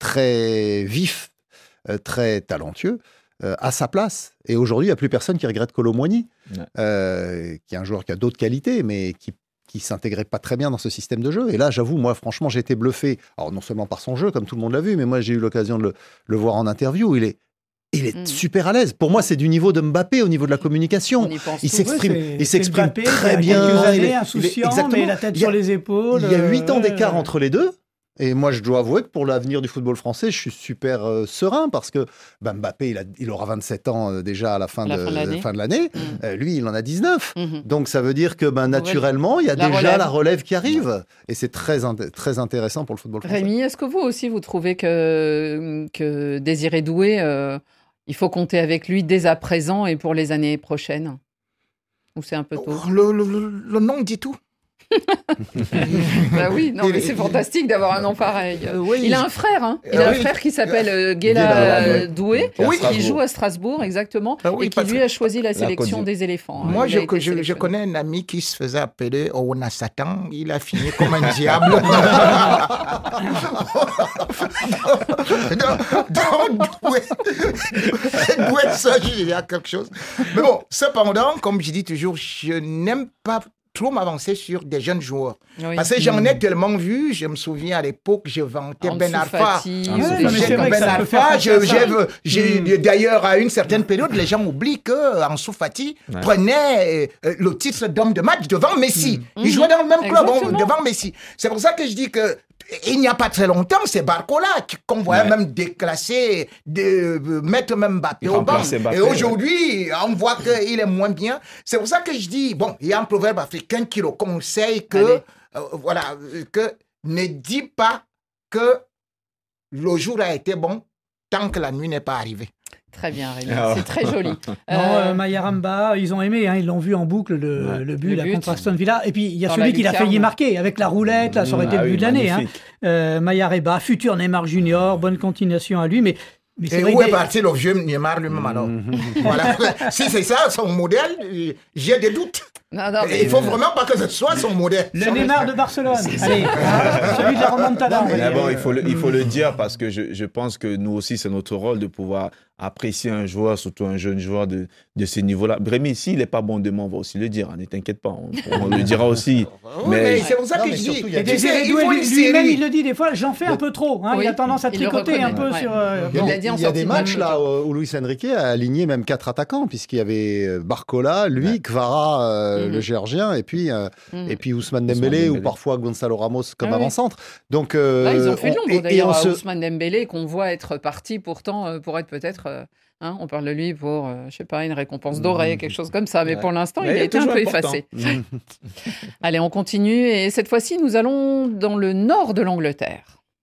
très vif, euh, très talentueux, euh, a sa place. Et aujourd'hui, il n'y a plus personne qui regrette Kolo Muani, Ouais. euh, qui est un joueur qui a d'autres qualités, mais qui qui s'intégrait pas très bien dans ce système de jeu. Et là, j'avoue, moi, franchement, j'ai été bluffé. Alors, non seulement par son jeu, comme tout le monde l'a vu, mais moi, j'ai eu l'occasion de le, le voir en interview. Il est, il est Mm. super à l'aise. Pour moi, c'est du niveau de Mbappé au niveau de la On communication. y pense Il tous. s'exprime, Ouais, c'est- il s'exprime c'est Mbappé, très il y a bien. quelques années, il est- il est- insouciant, exactement. mais la tête Il y a- sur les épaules. Il y a huit ans euh, d'écart ouais. entre les deux. Et moi, je dois avouer que pour l'avenir du football français, je suis super euh, serein parce que ben, Mbappé, il, a, il aura vingt-sept ans euh, déjà à la fin, La de, fin de l'année. fin de l'année. Mm. Euh, lui, il en a dix-neuf. Mhm. Donc, ça veut dire que ben, naturellement, il y a La déjà relève. la relève qui arrive. Et c'est très, int- très intéressant pour le football français. Rémi, est-ce que vous aussi, vous trouvez que, que Désiré Doué, euh, il faut compter avec lui dès à présent et pour les années prochaines? Ou c'est un peu tôt? Le, le- le- le nom dit tout. Bah oui, non, Il- mais c'est il- fantastique d'avoir un nom pareil. Euh, oui. Il a un frère, hein. Il a Euh, un oui. frère qui s'appelle euh, Guéla, Guéla ouais. euh, Doué, Qui est à qui Strasbourg. joue à Strasbourg, exactement, Ah oui, et qui parce lui que- a choisi la Côte sélection d'Ivoire. des éléphants. hein. Moi, Il je, a été je- je sélectionné. connais un ami qui se faisait appeler Ouna Satan. Il a fini comme un diable. donc, donc, Doué, Doué, ça, il y a quelque chose. Mais bon, cependant, comme je dis toujours, je n'aime pas trop m'avancer sur des jeunes joueurs. Oui. Parce que j'en ai tellement vu. Je me souviens à l'époque, je vantais Ansu Ben Arfa. Fati, Ah, ou ouais, des non, mais gens c'est J'ai- comme vrai que Ben ça ça. peut faire Arfa, penser je- à ça. j'ai- j'ai- d'ailleurs, à une certaine période, les gens oublient que Ansu Fati Ouais. prenait euh, le titre d'homme de match devant Messi. Il jouait dans le même club Exactement. hein, devant Messi. C'est pour ça que je dis que il n'y a pas très longtemps, c'est Barcola qui- qu'on voyait Ouais. même déclasser, de, euh, mettre même Mbappé Il au banc. remplaçait Mbappé, Et ouais. aujourd'hui, on voit qu'il est moins bien. C'est pour ça que je dis, bon, il y a un proverbe africain qui le conseille que, Allez. euh, voilà, euh, que ne dis pas que le jour a été bon tant que la nuit n'est pas arrivée. Très bien, Rémi. Ah. C'est très joli. Non, Euh, euh, Mayaramba, ils ont aimé, hein, ils l'ont vu en boucle, le, Ouais. le but, Le la but. contre Aston Villa. Et puis, il y a Dans celui la qu'il a lucarne. failli marquer avec la roulette, là, ça aurait été Ah le oui, but de l'année. Hein. magnifique. Euh, Mayareba, futur Neymar Junior, bonne continuation à lui. Mais, mais c'est Et vrai où que est des- parti le vieux Neymar lui-même alors Voilà. Si c'est ça son modèle, euh, j'ai des doutes. non, non, Et mais- il faut vraiment pas que ce soit son modèle. le Neymar de Barcelone. Allez, hein, celui de la remontada. on va Mais dire. bon, il faut le, il faut le dire parce que je, je pense que nous aussi, c'est notre rôle de pouvoir apprécier un joueur, surtout un jeune joueur de, de ce niveau-là. Brémy, s'il n'est pas bon demain, on va aussi le dire. hein, ne t'inquiète pas, on, on le dira aussi. Oui, mais mais c'est pour ça Non, que mais je surtout, dis. il y a Et tu sais, Désiré il Doué, faut une lui- lui-même, série. il le dit des fois, j'en fais un peu trop. hein, Oui, il a tendance à il le tricoter un reconnaît, peu ouais. sur. euh, Il bon. l'a dit en Il y a des sortie de matchs match. là où Luis Enrique a aligné même quatre attaquants puisqu'il y avait euh, Barcola, lui, Ouais. Kvara, euh, Mhm. le Géorgien, et puis euh, Mm. et puis Ousmane Ousmane Dembélé ou Dembélé. parfois Gonzalo Ramos comme Ah oui. avant-centre. Donc euh, Là, ils ont fait on- l'ombre et- et d'ailleurs on à se- Ousmane Dembélé qu'on voit être parti pourtant euh, pour être peut-être, euh, hein, on parle de lui pour, euh, je sais pas, une récompense dorée, quelque chose comme ça. Mais Ouais. pour l'instant, Mais il il a est été un toujours peu important. effacé. Allez, on continue et cette fois-ci, nous allons dans le nord de l'Angleterre.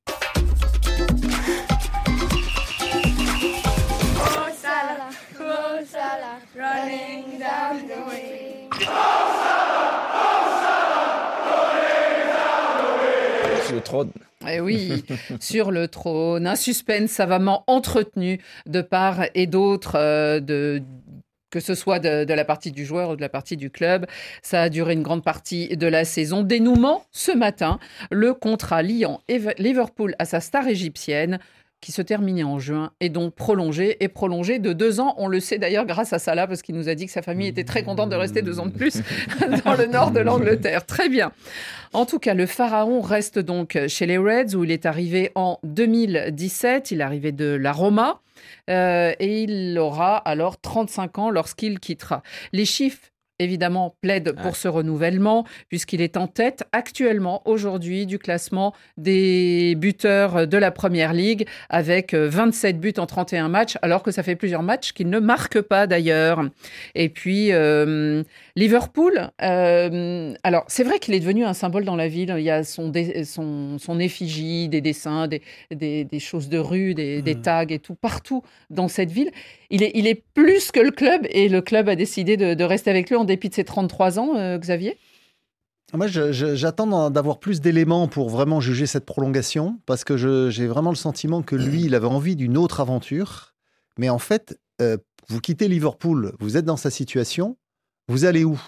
Sur le trône. Eh oui, sur le trône, un suspense savamment entretenu de part et d'autre, euh, de, que ce soit de, de la partie du joueur ou de la partie du club. Ça a duré une grande partie de la saison. Dénouement ce matin, le contrat liant Eve- Liverpool à sa star égyptienne, qui se terminait en juin, est donc prolongé et prolongé de deux ans. On le sait d'ailleurs grâce à Salah, parce qu'il nous a dit que sa famille était très contente de rester deux ans de plus dans le nord de l'Angleterre. Très bien. En tout cas, le Pharaon reste donc chez les Reds, où il est arrivé en deux mille dix-sept. Il est arrivé de la Roma euh, et il aura alors trente-cinq ans lorsqu'il quittera. Les chiffres, évidemment, plaident pour Ouais. ce renouvellement, puisqu'il est en tête actuellement, aujourd'hui, du classement des buteurs de la Première Ligue, avec euh, vingt-sept buts en trente et un matchs, alors que ça fait plusieurs matchs qu'il ne marque pas d'ailleurs. Et puis, euh, Liverpool, euh, alors c'est vrai qu'il est devenu un symbole dans la ville. Il y a son, dé- son, son effigie, des dessins, des, des, des choses de rue, des, des tags et tout, partout dans cette ville. Il est, il est plus que le club, et le club a décidé de, de rester avec lui en dépit de ses trente-trois ans, euh, Xavier. Moi, je- je- j'attends d'en- d'avoir plus d'éléments pour vraiment juger cette prolongation, parce que je- j'ai vraiment le sentiment que lui, il avait envie d'une autre aventure. Mais en fait, euh, vous quittez Liverpool, vous êtes dans sa situation, vous allez où ?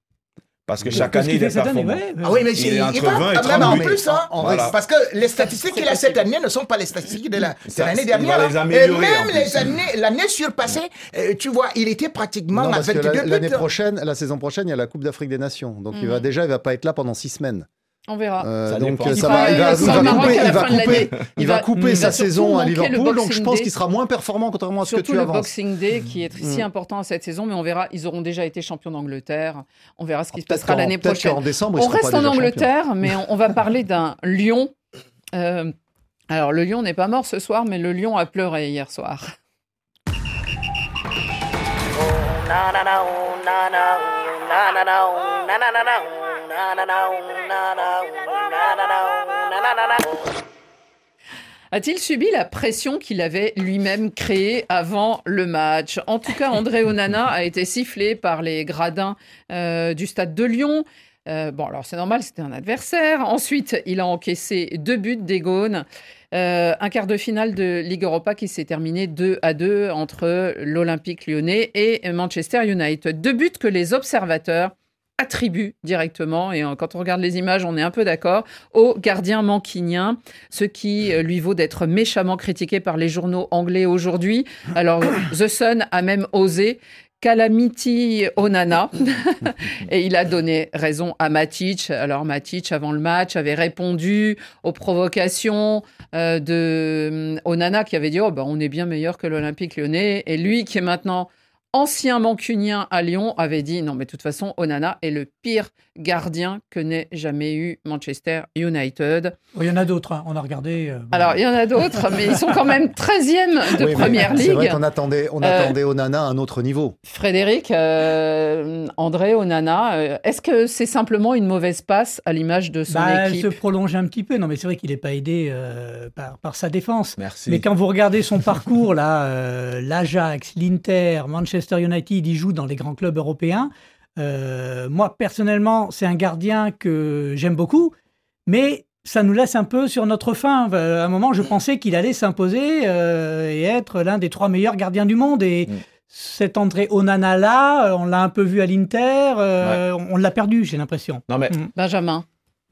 Parce que Oui. chaque Parce année, qu'il il est fait cette année, performant. ouais, ouais. Ah oui, mais Il c'est- est il entre va vingt et même trente en buts. plus, hein. En Voilà. Parce que les statistiques qu'il a cette année ne sont pas les statistiques de la- de Ça, l'année il va dernière. les hein. Et améliorer, en même plus. les années, l'année surpassée, euh, tu vois, il était pratiquement Non, à parce que vingt-deux la- l'année buts. prochaine, la saison prochaine, il y a la Coupe d'Afrique des Nations. Donc il Mhm. va déjà, il va pas être là pendant six semaines. On verra. Euh, Ça donc dépend. euh, Il ça va- va, il va, sans il va le Maroc couper, à la il va fin de couper, l'année. il Il va va- couper il sa va surtout saison à manquer le Liverpool. Donc je Boxing pense Day. qu'il sera moins performant contrairement à ce que Surtout tu le avances. Boxing Day qui est si Mm. important cette saison, mais on verra. Ils auront déjà été champions d'Angleterre. On verra ce qui se Peut-être passera qu'en- l'année peut-être prochaine. qu'en décembre, ils On seront reste pas en déjà champions. Angleterre, mais on, on va parler d'un lion. Euh, alors, le lion n'est pas mort ce soir, mais le lion a pleuré hier soir. A-t-il subi la pression qu'il avait lui-même créée avant le match? En tout cas, André Onana a été sifflé par les gradins euh, du stade de Lyon. Euh, bon, alors c'est normal, c'était un adversaire. Ensuite, il a encaissé deux buts d'Egon. Euh, un quart de finale de Ligue Europa qui s'est terminé deux à deux entre l'Olympique lyonnais et Manchester United. Deux buts que les observateurs attribuent directement, et euh, quand on regarde les images, on est un peu d'accord, au gardien manquinien, ce qui euh, lui vaut d'être méchamment critiqué par les journaux anglais aujourd'hui. Alors, The Sun a même osé Calamity Onana. Et il a donné raison à Matic. Alors Matic, avant le match, avait répondu aux provocations euh, de Onana qui avait dit « Oh, ben, on est bien meilleur que l'Olympique lyonnais ». Et lui, qui est maintenant ancien mancunien à Lyon, avait dit « Non, mais de toute façon, Onana est le pire gardien que n'ait jamais eu Manchester United ». Il y en a d'autres, hein. On a regardé. euh, bon. Alors, il y en a d'autres, mais ils sont quand même treizième de Oui, mais Première C'est vrai Ligue. qu'on attendait, on Euh, attendait Onana à un autre niveau. Frédéric, euh, André Onana, euh, est-ce que c'est simplement une mauvaise passe à l'image de son Bah, elle équipe? se prolonge un petit peu. Non, mais c'est vrai qu'il n'est pas aidé euh, par, par sa défense. Merci. Mais quand vous regardez son parcours, là, euh, l'Ajax, l'Inter, Manchester United, il joue dans les grands clubs européens. Euh, moi, personnellement, c'est un gardien que j'aime beaucoup, mais ça nous laisse un peu sur notre faim. Euh, À un moment, je pensais qu'il allait s'imposer euh, et être l'un des trois meilleurs gardiens du monde. Et Mm. cet André Onana-là, on l'a un peu vu à l'Inter, euh, on, on l'a perdu, j'ai l'impression. Non, mais Mm. Benjamin.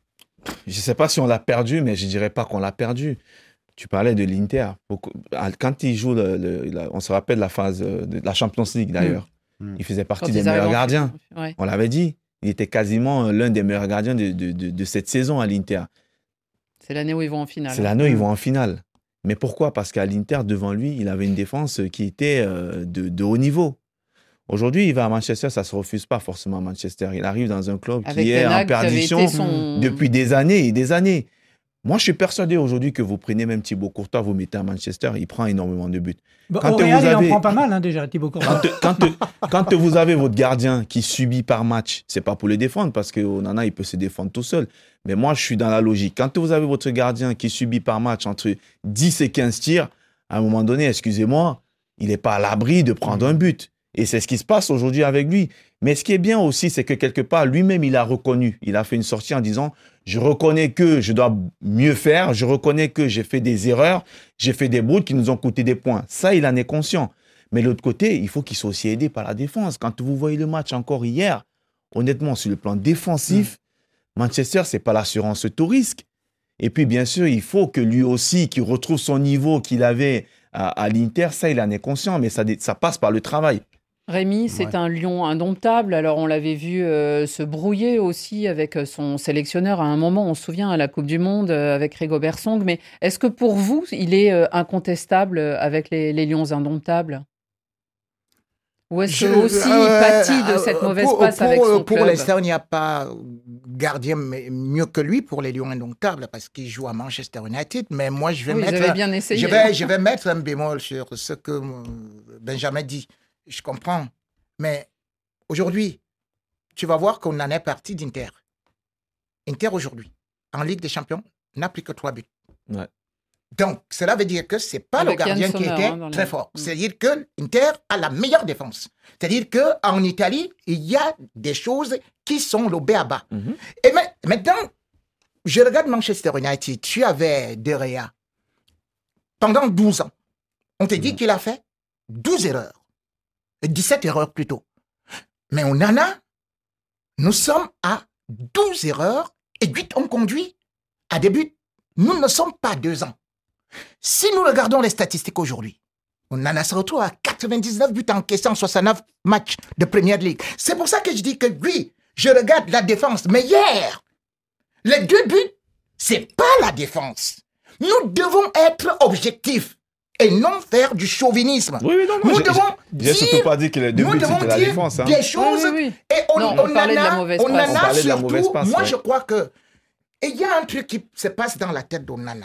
je ne sais pas si on l'a perdu, mais je ne dirais pas qu'on l'a perdu. Tu parlais de l'Inter. Beaucoup- Quand il joue, le, le- la- on se rappelle de la phase euh, de la Champions League d'ailleurs. Mm. Il faisait Quand partie des ils arrivent meilleurs en gardiens. finale. Ouais. On l'avait dit. Il était quasiment euh, l'un des meilleurs gardiens de, de- de- de cette saison à l'Inter. C'est l'année où ils vont en finale. C'est l'année où ils vont en finale. Mais pourquoi? Parce qu'à l'Inter, devant lui, il avait une défense qui était euh, de, de haut niveau. Aujourd'hui, il va à Manchester, ça ne se refuse pas forcément à Manchester. Il arrive dans un club Avec qui est Ten en Hag, qui avait perdition été son- depuis des années et des années. Moi, je suis persuadé aujourd'hui que vous prenez même Thibaut Courtois, vous mettez à Manchester, il prend énormément de buts. Bah, Quand au Real, vous il en avez- prend pas mal, hein, déjà, Thibaut Courtois. Quand, quand, quand vous avez votre gardien qui subit par match, c'est pas pour le défendre parce que Onana, il peut se défendre tout seul. Mais moi, je suis dans la logique. Quand vous avez votre gardien qui subit par match entre dix et quinze tirs, à un moment donné, excusez-moi, il n'est pas à l'abri de prendre un but. Et c'est ce qui se passe aujourd'hui avec lui. Mais ce qui est bien aussi, c'est que quelque part, lui-même, il a reconnu. Il a fait une sortie en disant, je reconnais que je dois mieux faire, je reconnais que j'ai fait des erreurs, j'ai fait des bouts qui nous ont coûté des points. Ça, il en est conscient. Mais de l'autre côté, il faut qu'il soit aussi aidé par la défense. Quand vous voyez le match encore hier, honnêtement, sur le plan défensif, mmh. Manchester, c'est pas l'assurance tout risque. Et puis, bien sûr, il faut que lui aussi, qu'il retrouve son niveau qu'il avait à, à l'Inter, ça, il en est conscient, mais ça, ça passe par le travail. Rémi, c'est Ouais. un lion indomptable. Alors, on l'avait vu euh, se brouiller aussi avec son sélectionneur à un moment, on se souvient, à la Coupe du Monde euh, avec Rigobert Song. Mais est-ce que pour vous, il est euh, incontestable avec les, les lions indomptables? Ou est-ce Je- que aussi il euh, pâtit de euh, cette mauvaise pour, passe pour, avec son Pour club? l'instant, il n'y a pas gardien mais mieux que lui pour les Lions indomptables parce qu'il joue à Manchester United. Mais moi, je vais Oui, ils mettre, avaient bien essayé. je vais, je vais mettre un bémol sur ce que euh, Benjamin dit. Je comprends. Mais aujourd'hui, tu vas voir qu'on en est parti d'Inter. Inter aujourd'hui, en Ligue des Champions, n'a plus que trois buts. Ouais. Donc, cela veut dire que ce n'est pas Avec le gardien Yann qui Sommer, était hein, dans très la- fort. Mm. C'est-à-dire que l'Inter a la meilleure défense. C'est-à-dire qu'en Italie, il y a des choses qui sont le béaba. Mhm. Et ma- maintenant, je regarde Manchester United. Tu avais De Gea pendant douze ans. On te dit qu'il a fait douze erreurs. dix-sept erreurs plutôt. Mais Onana Nous sommes à douze erreurs et huit hommes conduits à des buts. Nous ne sommes pas à deux ans. Si nous regardons les statistiques aujourd'hui, on en a se retrouve à quatre-vingt-dix-neuf buts encaissés en soixante-neuf matchs de Premier League. C'est pour ça que je dis que oui, je regarde la défense. Mais hier, les deux buts, c'est pas la défense. Nous devons être objectifs et non faire du chauvinisme. Oui, oui, non, non. Nous j'ai- devons J'ai dire, surtout pas dit que les deux nous buts, devons c'était la dire défense. Hein. des choses Oui, oui, oui. et on, Non, on on parlait en de la a, mauvaise on passe. en On a parlait de la surtout. mauvaise passe, moi, ouais. je crois que et il y a un truc qui se passe dans la tête d'Onana.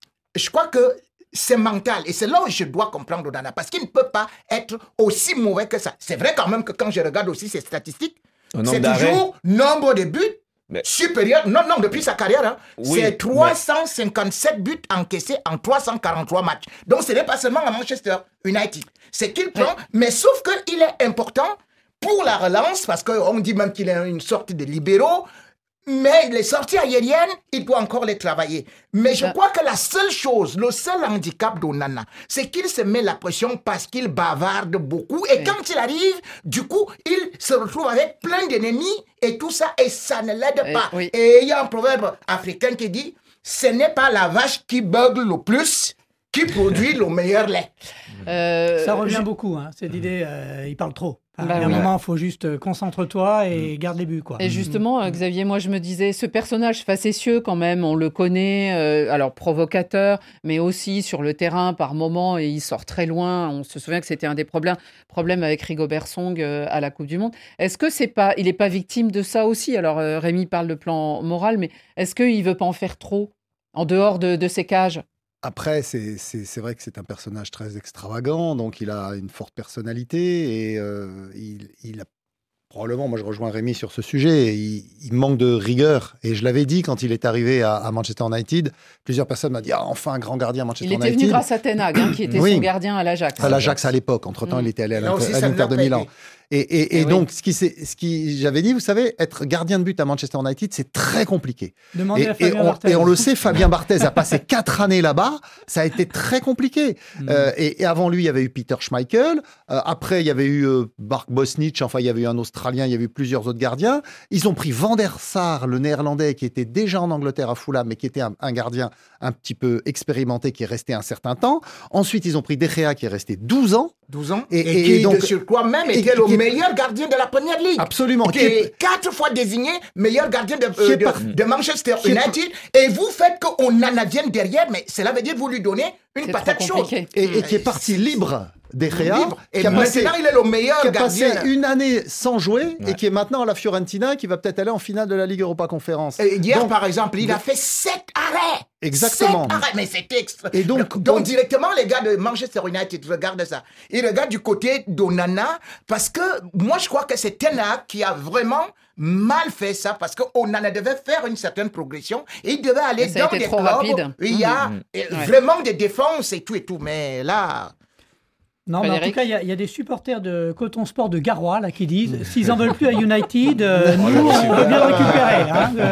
Je crois que c'est mental et c'est là où je dois comprendre Onana parce qu'il ne peut pas être aussi mauvais que ça. C'est vrai quand même que quand je regarde aussi ses statistiques, Un nombre c'est d'arrêts. toujours nombre de buts Mais- supérieur. Non, non, depuis sa carrière, hein, Oui, c'est trois cent cinquante-sept buts encaissés en trois cent quarante-trois matchs. Donc ce n'est pas seulement à Manchester United. C'est qu'il prend, mais sauf qu'il est important pour la relance parce qu'on dit même qu'il est une sorte de libéraux. Mais les sorties aériennes, il doit encore les travailler. Mais je Ah. crois que la seule chose, le seul handicap d'Onana, c'est qu'il se met la pression parce qu'il bavarde beaucoup. Et Oui. quand il arrive, du coup, il se retrouve avec plein d'ennemis et tout ça, et ça ne l'aide Eh, pas. oui. Et il y a un proverbe africain qui dit, ce n'est pas la vache qui bugle le plus qui produit le meilleur lait. Euh, Ça revient je- beaucoup, hein, cette idée, euh, il parle trop. Enfin, Bah il y a un oui. moment, il faut juste euh, concentre-toi et garde les buts. Quoi. Et justement, euh, Xavier, moi je me disais, ce personnage facétieux quand même, on le connaît, euh, alors provocateur, mais aussi sur le terrain par moment, et il sort très loin. On se souvient que c'était un des problèmes, problèmes avec Rigobert Song euh, à la Coupe du Monde. Est-ce que c'est pas, il n'est pas victime de ça aussi? Alors euh, Rémi parle de plan moral, mais est-ce qu'il veut pas en faire trop en dehors de, de ses cages? Après, c'est c'est- c'est vrai que c'est un personnage très extravagant, donc il a une forte personnalité et euh, il, il a probablement, moi je rejoins Rémi sur ce sujet, il, il manque de rigueur. Et je l'avais dit quand il est arrivé à, à Manchester United, plusieurs personnes m'ont dit ah, enfin un grand gardien à Manchester Il était United. venu grâce à Ten Hag, hein, qui était Oui. son gardien à l'Ajax. À l'Ajax à l'époque. Entre-temps, Mm. il était allé à Là aussi, l'Inter à ça ne l'Inter l'a de pas Milan. été. Et, et- et Eh oui. donc, ce qui, c'est- ce qui j'avais dit, vous savez, être gardien de but à Manchester United, c'est très compliqué. Demandez Et, à et Fabien on, Barthez. et on le sait, Fabien Barthez a passé quatre années là-bas. Ça a été très compliqué. Mm. Euh, et, et avant lui, il y avait eu Peter Schmeichel. Euh, après, il y avait eu euh, Mark Bosnich. Enfin, il y avait eu un Australien. Il y avait eu plusieurs autres gardiens. Ils ont pris Van der Sar, le Néerlandais, qui était déjà en Angleterre à Fulham, mais qui était un, un gardien un petit peu expérimenté, qui est resté un certain temps. Ensuite, ils ont pris De Gea, qui est resté douze ans. douze ans. Et- Et, et- qui, et donc- de surcroît même, et- était le qui- meilleur gardien de la Première Ligue. Absolument. Qui Qui est- est quatre fois désigné meilleur gardien de, Qui est euh, de- par- de Manchester qui est- United. Et vous faites qu'on en vienne derrière, mais cela veut dire que vous lui donnez une C'est patate trop chaude. compliqué. et, et qui est parti libre De Gea, Libre. Et qui a passé, maintenant, il est le meilleur qui a passé gardien. une année sans jouer et Ouais. qui est maintenant à la Fiorentina, qui va peut-être aller en finale de la Ligue Europa Conférence. Et hier, Donc, par exemple, il a fait sept arrêts. Exactement. Sept arrêts, mais c'était extra. Et donc- donc, directement, les gars de Manchester United, regardent ça. Ils regardent du côté d'Onana parce que moi, je crois que c'est Ten Hag qui a vraiment mal fait ça parce qu'Onana devait faire une certaine progression et il devait aller Mais ça a dans été des trop clubs rapide. où il y a Mhm. euh, Ouais. vraiment des défenses et tout et tout. Mais là, Non, mais en Frédéric. tout cas, il y a- il y, a des supporters de Coton Sport de Garoua là, qui disent s'ils en veulent plus à United, euh, nous, on veut bien le récupérer. Hein. Euh,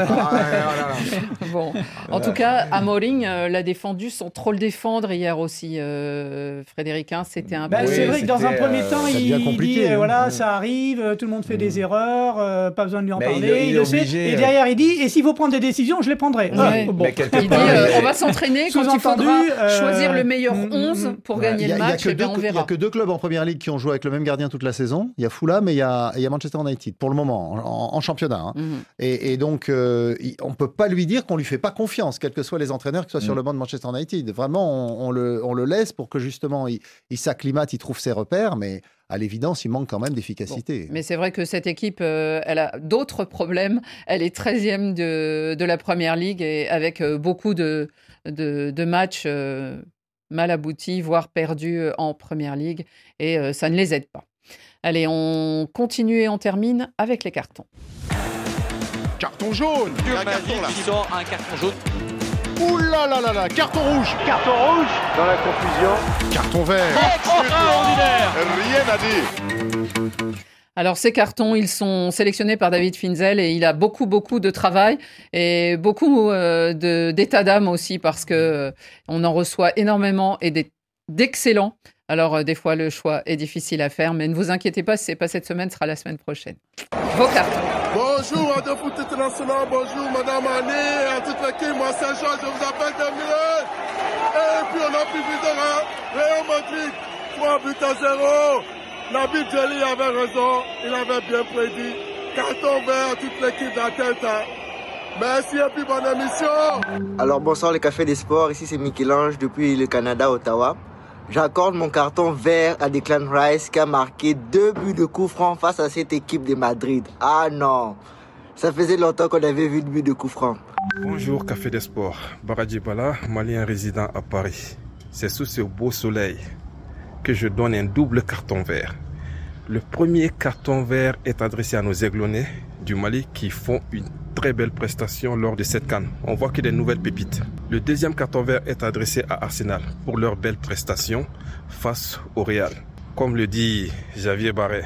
Bon, en tout cas, Amorim euh, l'a défendu sans trop le défendre hier aussi, euh, Frédéric. hein, C'était un bah, peu. c'est Oui, vrai que dans un c'était, premier euh, temps, ça il devient compliqué, dit euh, hein. voilà, Ouais. ça arrive, euh, tout le monde fait des erreurs, euh, pas besoin de lui en Mais il parler, est- il il, est le sait. obligé, Et euh. derrière, il dit et s'il faut prendre des décisions, je les prendrai. Ouais. Ah, bon. Mais quelque Il dit, part, euh, il- on va s'entraîner quand il Sous-entendu, faudra euh, choisir le meilleur mm, mm, onze mm. pour Ouais. gagner Il y a- le il y a match. que Et bien, deux- on Il n'y a verra. que deux clubs en première ligue qui ont joué avec le même gardien toute la saison. Il y a Fulham et il y a, et il y a Manchester United, pour le moment, en, en championnat. hein. Mhm. Et, et donc, euh, il- on ne peut pas lui dire qu'on ne lui fait pas confiance, quels que soient les entraîneurs qui soient sur Mm. le banc de Manchester United. Vraiment, on, on le, on le laisse pour que justement, il, il s'acclimate, il trouve ses repères, mais à l'évidence, il manque quand même d'efficacité. Mais c'est vrai que cette équipe, euh, elle a d'autres problèmes. Elle est treizième de, de la Première Ligue et avec euh, beaucoup de, de, de matchs euh, mal aboutis, voire perdus euh, en Première Ligue. Et euh, ça ne les aide pas. Allez, on continue et on termine avec les cartons. Carton jaune. Un carton là. Qui sort un carton jaune. Ouh là là là là. Carton rouge. Carton rouge. Dans la confusion. Carton vert. Extraordinaire. Rien à dire. Alors, ces cartons, ils sont sélectionnés par David Finzel et il a beaucoup, beaucoup de travail et beaucoup euh, de- d'état d'âme aussi parce que euh, on en reçoit énormément et des- d'excellents. Alors, euh, des fois, le choix est difficile à faire, mais ne vous inquiétez pas, si ce n'est pas cette semaine, ce sera la semaine prochaine. Vos cartons. Bonjour Radio Foot International, bonjour Madame Annie, à toute l'équipe, moi c'est Jean, je vous appelle Dembélé. Et puis on a plus vite de Real Madrid, trois buts à zéro. Nabil Jelly avait raison, il avait bien prédit. Carton vert à toute l'équipe d'Atlanta. Merci et puis bonne émission. Alors bonsoir les cafés des sports, ici c'est Michel-Ange depuis le Canada, Ottawa. J'accorde mon carton vert à Declan Rice qui a marqué deux buts de coup franc face à cette équipe de Madrid. Ah non, ça faisait longtemps qu'on avait vu de but de coup franc. Bonjour Café des Sports, Baradji Bala, Malien résident à Paris. C'est sous ce beau soleil que je donne un double carton vert. Le premier carton vert est adressé à nos Aiglonnais du Mali qui font une très belle prestation lors de cette CAN. On voit qu'il y a des nouvelles pépites. Le deuxième carton vert est adressé à Arsenal pour leur belle prestation face au Real. Comme le dit Javier Barret,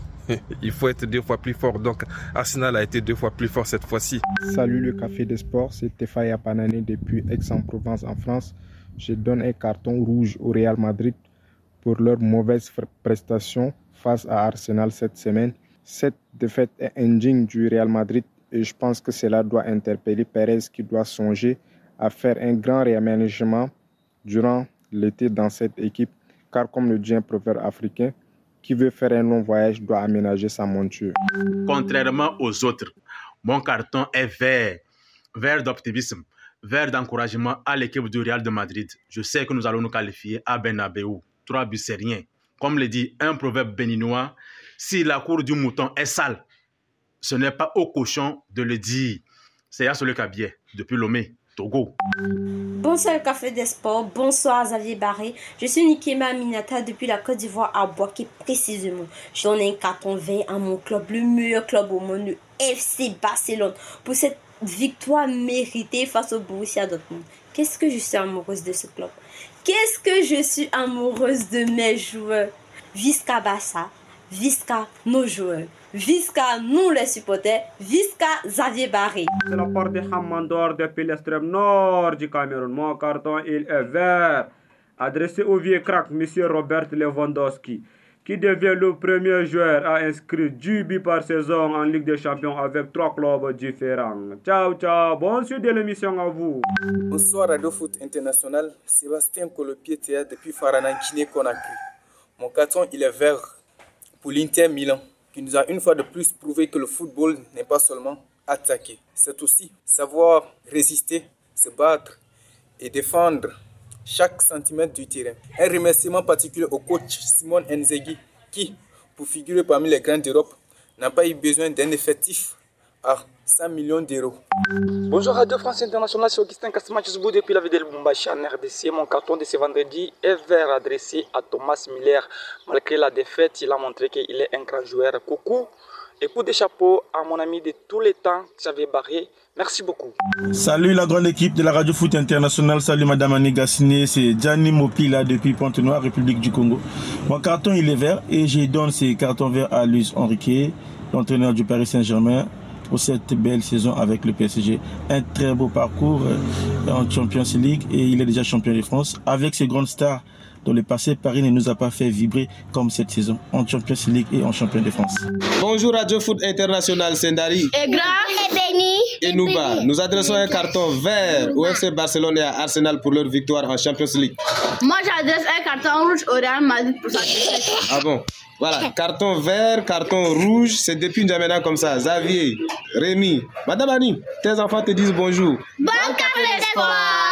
il faut être deux fois plus fort. Donc Arsenal a été deux fois plus fort cette fois-ci. Salut le Café des Sports, c'est Tefaya Panane depuis Aix-en-Provence en France. Je donne un carton rouge au Real Madrid pour leur mauvaise prestation face à Arsenal cette semaine. Cette défaite est indigne du Real Madrid et je pense que cela doit interpeller Perez qui doit songer à faire un grand réaménagement durant l'été dans cette équipe. Car comme le dit un proverbe africain, qui veut faire un long voyage doit aménager sa monture. Contrairement aux autres, mon carton est vert, vert d'optimisme, vert d'encouragement à l'équipe du Real de Madrid. Je sais que nous allons nous qualifier à Bernabéu. Trois buts, c'est rien. Comme le dit un proverbe béninois, si la cour du mouton est sale, ce n'est pas au cochon de le dire. C'est Yassole Kabié, depuis Lomé, Togo. Bonsoir le Café des Sports, bonsoir Xavier Barré. Je suis Nikema Aminata depuis la Côte d'Ivoire à Boaké précisément. Je donne un carton vert à mon club, le meilleur club au monde, le F C Barcelone, pour cette victoire méritée face au Borussia Dortmund. Qu'est-ce que je suis amoureuse de ce club. Qu'est-ce que je suis amoureuse de mes joueurs. Visca Bassa, Visca nos joueurs, Visca nous les supporters, Visca Xavier Barré. C'est la part de Hamandor depuis l'extrême nord du Cameroun. Mon carton il est vert. Adressé au vieux crack, M. Robert Lewandowski, qui devient le premier joueur à inscrire dix buts par saison en Ligue des Champions avec trois clubs différents. Ciao, ciao. Bonne suite de l'émission à vous. Bonsoir Radio Foot International. Sébastien Colopier-Théa depuis Farana, Guinée-Conakry. Mon carton, il est vert pour l'Inter Milan, qui nous a une fois de plus prouvé que le football n'est pas seulement attaquer. C'est aussi savoir résister, se battre et défendre chaque centimètre du terrain. Un remerciement particulier au coach Simone Inzaghi qui, pour figurer parmi les grands d'Europe, n'a pas eu besoin d'un effectif à cent millions d'euros. Bonjour Radio France Internationale, c'est Augustin Kassimachusbou depuis la ville de Lubumbashi en R D C. Mon carton de ce vendredi est vert adressé à Thomas Müller. Malgré la défaite, il a montré qu'il est un grand joueur. Coucou et coup de chapeau à mon ami de tous les temps, Xavier Barré. Merci beaucoup. Salut la grande équipe de la Radio Foot Internationale. Salut Madame Annie Gassiné, c'est Gianni Mopila depuis Pointe-Noire, République du Congo. Mon carton il est vert et je donne ces cartons verts à Luis Enrique, l'entraîneur du Paris Saint-Germain, pour cette belle saison avec le P S G. Un très beau parcours en Champions League et il est déjà champion de France. Avec ces grandes stars dans le passé, Paris ne nous a pas fait vibrer comme cette saison en Champions League et en champion de France. Bonjour Radio Foot International, c'est Ndari et Grand et Béni et Nouba. Nous adressons un carton vert au F C Barcelone et à Arsenal pour leur victoire en Champions League. Moi j'adresse un carton rouge au Real Madrid pour sa défaite. Ah bon? Voilà, carton vert, carton rouge, c'est depuis N'Djamena comme ça. Xavier, Rémi, Madame Annie, tes enfants te disent bonjour. Bon café d'espoir.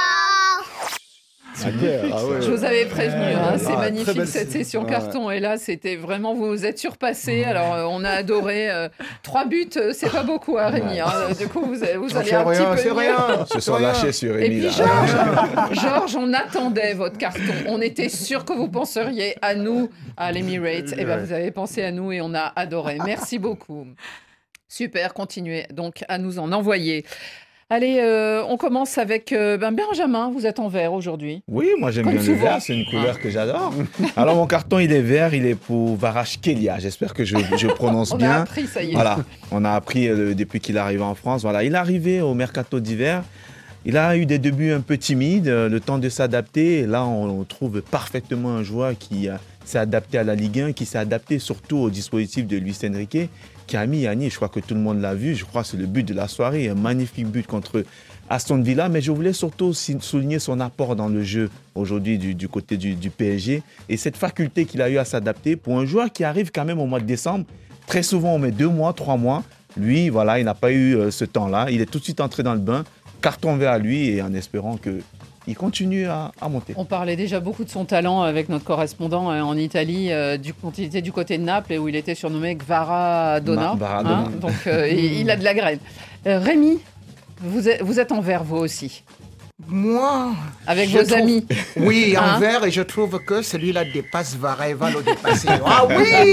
Ah ouais. Je vous avais prévenu, hein, c'est ah, magnifique cette session ah, carton. Ouais. Et là, c'était vraiment, vous vous êtes surpassé. Alors, euh, on a adoré. Euh, trois buts, euh, c'est pas beaucoup, hein, Rémi. Hein. Du coup, vous, vous allez un rien, petit peu mieux. Rien, se sont lâchés sur Rémi. Et puis, Georges, Georges, on attendait votre carton. On était sûr que vous penseriez à nous, à l'Emirates. Et bien, vous avez pensé à nous et on a adoré. Merci beaucoup. Super, continuez donc à nous en envoyer. Allez, euh, on commence avec euh, ben Benjamin, vous êtes en vert aujourd'hui. Oui, moi j'aime Comme bien souvent. Le vert, c'est une couleur ah. que j'adore. Alors mon carton il est vert, il est pour Kvaratskhelia, j'espère que je, je prononce on bien. On a appris, ça y est. Voilà, on a appris euh, depuis qu'il est arrivé en France. Voilà, il est arrivé au mercato d'hiver, il a eu des débuts un peu timides, euh, le temps de s'adapter. Et là, on, on trouve parfaitement un joueur qui euh, s'est adapté à la Ligue un, qui s'est adapté surtout au dispositif de Luis Enrique. qui a mis Yanni, je crois que tout le monde l'a vu, je crois que c'est le but de la soirée, un magnifique but contre Aston Villa, mais je voulais surtout souligner son apport dans le jeu aujourd'hui du, du côté du, du P S G et cette faculté qu'il a eu à s'adapter pour un joueur qui arrive quand même au mois de décembre. Très souvent, on met deux mois, trois mois. Lui, voilà, il n'a pas eu euh, ce temps-là. Il est tout de suite entré dans le bain, carton vert à lui et en espérant qu'il continue à, à monter. On parlait déjà beaucoup de son talent avec notre correspondant euh, en Italie, euh, du, quand il était du côté de Naples et où il était surnommé Gvaradona. Gvaradona. Hein, donc euh, il, il a de la graine. Euh, Rémi, vous êtes, vous êtes en vert vous aussi. Moi, avec je vos trouve... amis. Oui, en Hein? vert, et je trouve que celui-là dépasse Vara et va le dépasser. Ah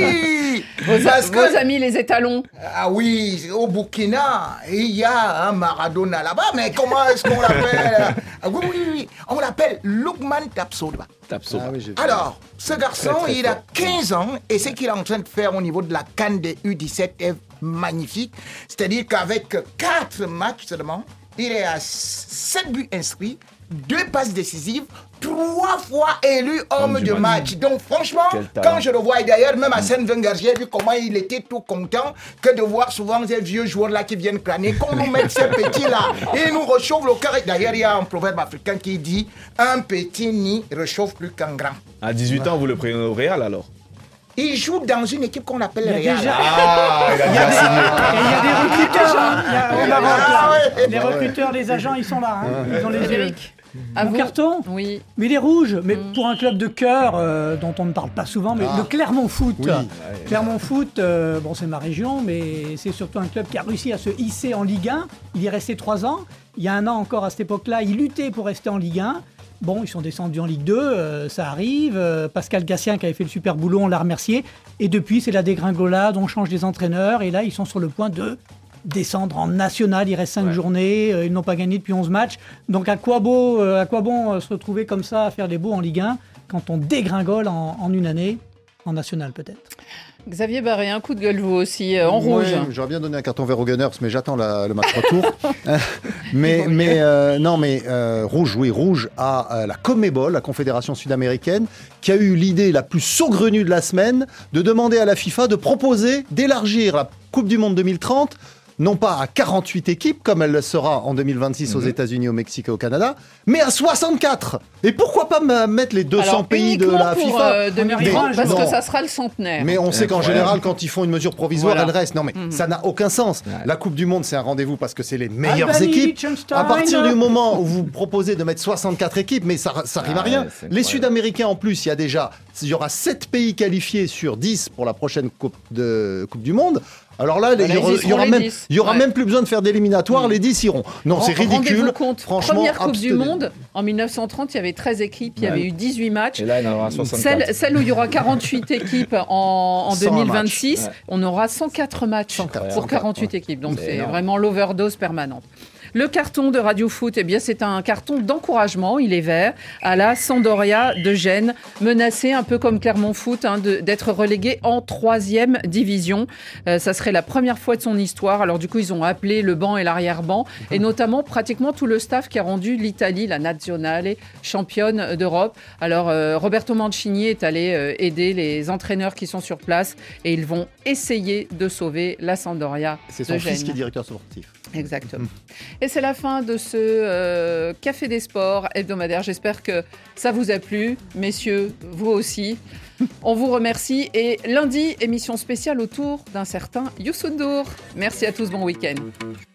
oui Vos, Parce vos que... amis, les étalons. Ah oui, au Burkina, il y a un Maradona là-bas, mais comment est-ce qu'on l'appelle? Ah oui, oui, oui, on l'appelle Lukman Tapsoba. Tapsoba. Ah oui, j'ai vu. Alors, ce garçon, Très, très il a fort. quinze ans et ce qu'il est en train de faire au niveau de la CAN des U dix-sept est magnifique. C'est-à-dire qu'avec quatre matchs seulement, il est à sept buts inscrits, deux passes décisives, trois fois élu homme du de match. match. Donc franchement, Quel talent. quand je le vois, et d'ailleurs même à Saint-Wenger, j'ai vu comment il était tout content que de voir souvent ces vieux joueurs-là qui viennent crâner, qu'on nous mette ces petits-là. Et ils nous réchauffent le cœur. D'ailleurs, il y a un proverbe africain qui dit « Un petit nid réchauffe plus qu'un grand ». À dix-huit ans, vous le prenez au Real alors? Il joue dans une équipe qu'on appelle Il y a Real. déjà- Ah, il a Il y a déjà des, signé. et il y a des recruteurs, hein. Il y a- au Maroc, là. Ah ouais. Les recruteurs, les agents, ils sont là. Hein. Ils ont les yeux. Frédéric, à Mon vous. carton, Oui. mais il est rouge. Mais pour un club de cœur euh, dont on ne parle pas souvent, mais le Clermont Foot. Oui. Clermont Foot, euh, bon, c'est ma région, mais c'est surtout un club qui a réussi à se hisser en Ligue un. Il y est resté trois ans. Il y a un an encore, à cette époque-là, il luttait pour rester en Ligue un. Bon, ils sont descendus en Ligue deux, euh, ça arrive. Euh, Pascal Gassien qui avait fait le super boulot, on l'a remercié. Et depuis, c'est la dégringolade, on change les entraîneurs. Et là, ils sont sur le point de descendre en national. Il reste cinq Ouais. journées, euh, ils n'ont pas gagné depuis onze matchs. Donc à quoi, beau, euh, à quoi bon euh, se retrouver comme ça à faire des beaux en Ligue un quand on dégringole en, en une année, en national peut-être. Xavier Barré, un coup de gueule vous aussi, euh, en Ouais, rouge. J'aurais bien donné un carton vert aux Gunners, mais j'attends la- le match retour. Euh, mais mais euh, non, mais euh, rouge, oui, rouge à euh, la CONMEBOL, la Confédération sud-américaine, qui a eu l'idée la plus saugrenue de la semaine de demander à la FIFA de proposer d'élargir la Coupe du Monde deux mille trente. Non pas à quarante-huit équipes, comme elle le sera en deux mille vingt-six aux Mhm. États-Unis, au Mexique et au Canada, mais à soixante-quatre. Et pourquoi pas m- mettre les deux cents Alors, pays de uniquement la pour, FIFA euh, deux mille trente, Mais parce non. que ça sera le centenaire. Mais on sait qu'en Incroyable. général, quand ils font une mesure provisoire, Voilà. elle reste. Non, mais Mhm. ça n'a aucun sens. Ouais. La Coupe du Monde, c'est un rendez-vous parce que c'est les meilleures Albanie, équipes. Liechtenstein, À partir hop. du moment où vous proposez de mettre soixante-quatre équipes, mais ça, ça rime à Ah rien. ouais, c'est Les incroyable. Sud-Américains, en plus, il y a déjà, il y aura sept pays qualifiés sur dix pour la prochaine Coupe, de, coupe du Monde. Alors là, Voilà, il y aura, ils y il y aura seront les même, dix. il y aura Ouais. même plus besoin de faire d'éliminatoires. Les dix iront. Non, c'est Ren- Rendez-vous ridicule. compte, Franchement, première Coupe du abstenez. Monde, en mille neuf cent trente, il y avait treize équipes, il y Ouais. avait eu dix-huit matchs. Et là, il en aura soixante-quatre. Celle, celle où il y aura quarante-huit équipes en, en cent un deux mille vingt-six, matchs. Ouais. on aura cent quatre matchs cent quatre, pour cent quatre, quarante-huit ouais. équipes. Donc C'est c'est énorme. vraiment l'overdose permanente. Le carton de Radio Foot, eh bien, c'est un carton d'encouragement. Il est vert à la Sampdoria de Gênes, menacé un peu comme Clermont Foot hein, de- d'être relégué en troisième division. Euh, ça serait la première fois de son histoire. Alors du coup, ils ont appelé le banc et l'arrière-banc, et notamment pratiquement tout le staff qui a rendu l'Italie, la Nazionale, championne d'Europe. Alors euh, Roberto Mancini est allé euh, aider les entraîneurs qui sont sur place, et ils vont essayer de sauver la Sampdoria C'est de son fils Gênes. qui est directeur sportif. Exactement. Et c'est la fin de ce euh, Café des Sports hebdomadaire. J'espère que ça vous a plu. Messieurs, vous aussi. On vous remercie. Et lundi, émission spéciale autour d'un certain Youssou N'Dour. Merci à tous, bon week-end.